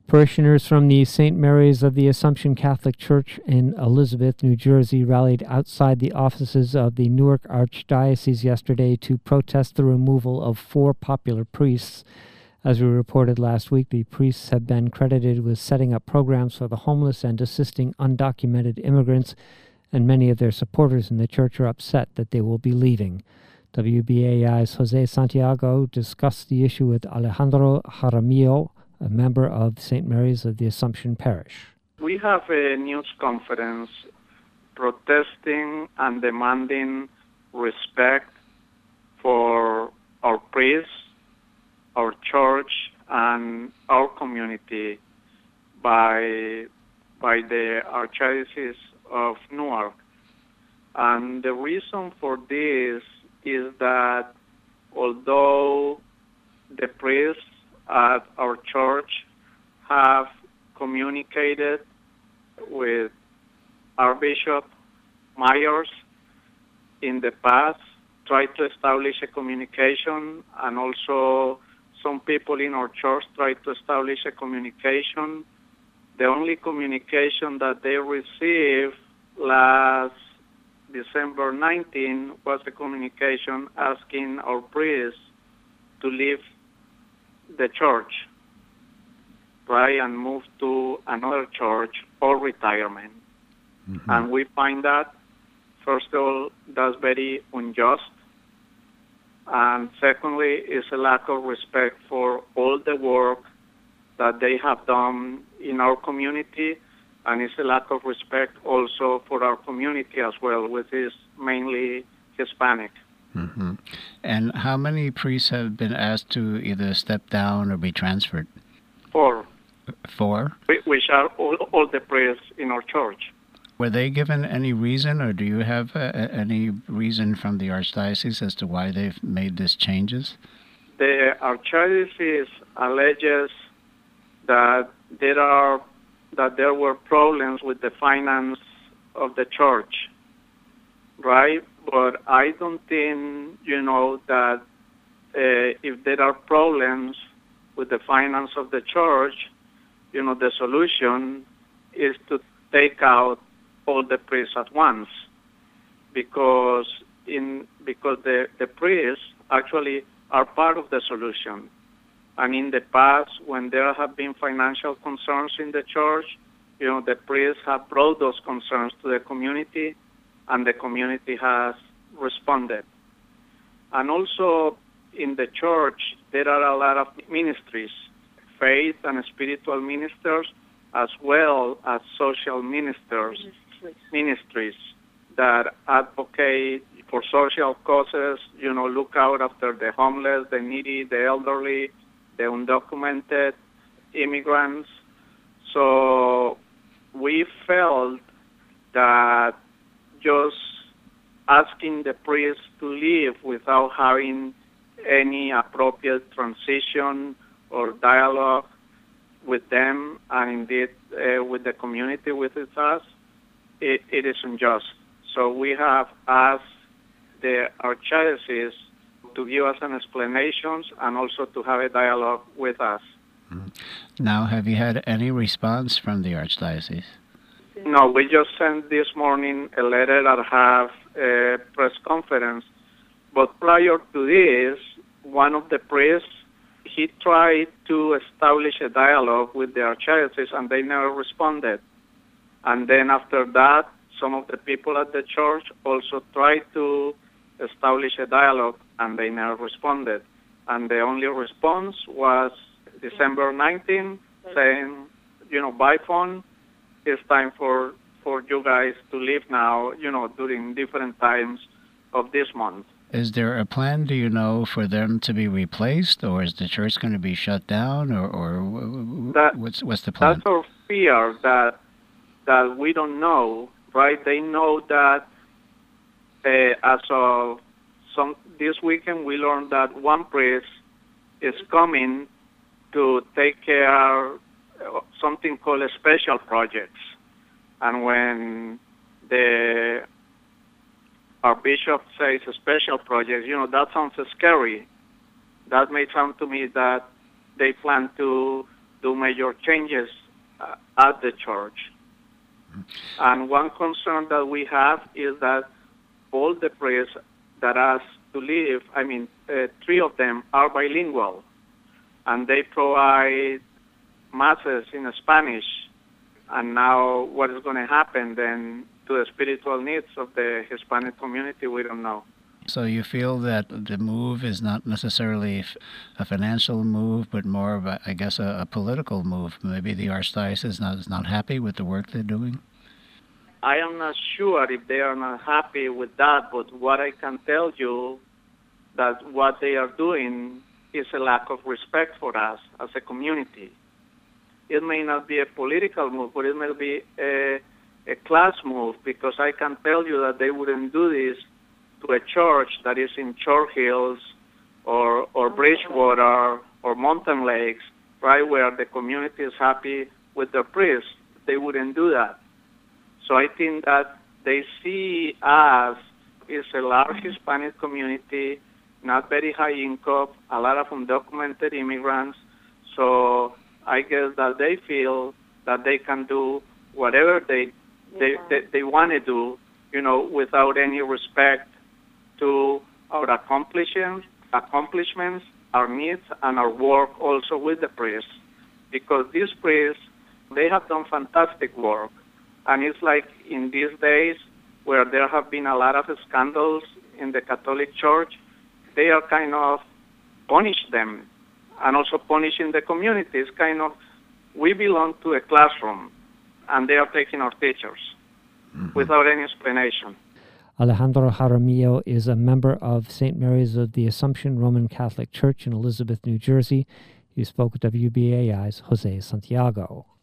Parishioners from the St. Mary's of the Assumption Catholic Church in Elizabeth, New Jersey, rallied outside the offices of the Newark Archdiocese yesterday to protest the removal of 4 popular priests. As we reported last week, the priests have been credited with setting up programs for the homeless and assisting undocumented immigrants, and many of their supporters in the church are upset that they will be leaving. WBAI's Jose Santiago discussed the issue with Alejandro Jaramillo, a member of St. Mary's of the Assumption Parish. We have a news conference protesting and demanding respect for our priests, our church, and our community by the Archdiocese of Newark. And the reason for this is that although the priests at our church have communicated with Archbishop Myers in the past, tried to establish a communication, and also some people in our church tried to establish a communication. The only communication that they received last December 19 was a communication asking our priests to leave the church, right, and move to another church or retirement. Mm-hmm. And we find that, first of all, that's very unjust. And secondly, is a lack of respect for all the work that they have done in our community, and it's a lack of respect also for our community as well, which is mainly Hispanic. Mm-hmm. And how many priests have been asked to either step down or be transferred? 4. 4? Which are all the priests in our church. Were they given any reason, or do you have any reason from the Archdiocese as to why they've made these changes? The Archdiocese alleges that there were problems with the finance of the church, right? But I don't think, that if there are problems with the finance of the church, the solution is to take out all the priests at once, because the priests actually are part of the solution. And in the past, when there have been financial concerns in the church, the priests have brought those concerns to the community, and the community has responded. And also in the church, there are a lot of ministries, faith and spiritual ministers, as well as social ministries that advocate for social causes, look out after the homeless, the needy, the elderly, the undocumented immigrants. So we felt that just asking the priests to leave without having any appropriate transition or dialogue with them, and indeed with the community with us, it is unjust. So we have asked the Archdiocese to give us an explanations and also to have a dialogue with us. Now, have you had any response from the Archdiocese? No, we just sent this morning a letter that have a press conference. But prior to this, one of the priests, he tried to establish a dialogue with the Archdiocese, and they never responded. And then after that, some of the people at the church also tried to establish a dialogue, and they never responded. And the only response was December 19, saying, by phone, it's time for you guys to leave now, during different times of this month. Is there a plan, do you know, for them to be replaced, or is the church going to be shut down, or what's the plan? That's our fear, that we don't know, right? They know that as of this weekend, we learned that one priest is coming to take care of something called special projects. And when our bishop says a special project, that sounds scary. That may sound to me that they plan to do major changes at the church. And one concern that we have is that all the priests that ask to leave, 3 of them are bilingual, and they provide masses in Spanish. And now what is going to happen then to the spiritual needs of the Hispanic community, we don't know. So you feel that the move is not necessarily a financial move, but more of, a political move. Maybe the Archdiocese is not happy with the work they're doing? I am not sure if they are not happy with that, but what I can tell you that what they are doing is a lack of respect for us as a community. It may not be a political move, but it may be a class move, because I can tell you that they wouldn't do this to a church that is in Short Hills or Bridgewater or Mountain Lakes, right, where the community is happy with the priests. They wouldn't do that. So I think that they see us as a large Hispanic community, not very high income, a lot of undocumented immigrants. So I guess that they feel that they can do whatever they want to do, without any respect to our accomplishments, our needs, and our work also with the priests. Because these priests, they have done fantastic work. And it's like in these days where there have been a lot of scandals in the Catholic Church, they are kind of punish them and also punishing the community. It's kind of, we belong to a classroom and they are taking our teachers without any explanation. Alejandro Jaramillo is a member of St. Mary's of the Assumption Roman Catholic Church in Elizabeth, New Jersey. He spoke with WBAI's Jose Santiago.